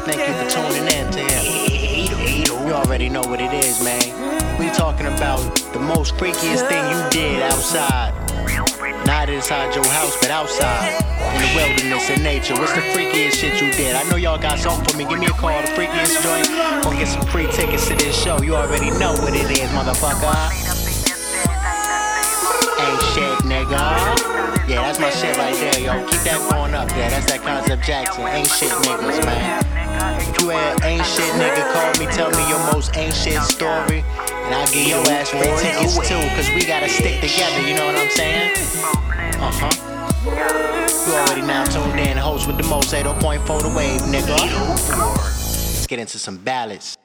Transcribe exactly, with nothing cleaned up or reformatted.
thank you for tuning in to him. You already know what it is, man. We talking about the most freakiest thing you did outside. Not inside your house, but outside in the wilderness and nature. What's the freakiest shit you did? I know y'all got something for me. Give me a call, the freakiest joint. Gonna get some free tickets to this show. You already know what it is, motherfucker. Ain't shit, nigga. Yeah, that's my shit right there, yo. Keep that going up there. That's that Concept Jackson. Ain't shit niggas, man. If you had ain't shit nigga, call me, tell me your most ain't shit story, and I'll give your ass free tickets too, cause we gotta stick together, you know what I'm saying? Uh-huh. You already now tuned in, host with the most, eight oh point four the wave, nigga. Let's get into some ballads.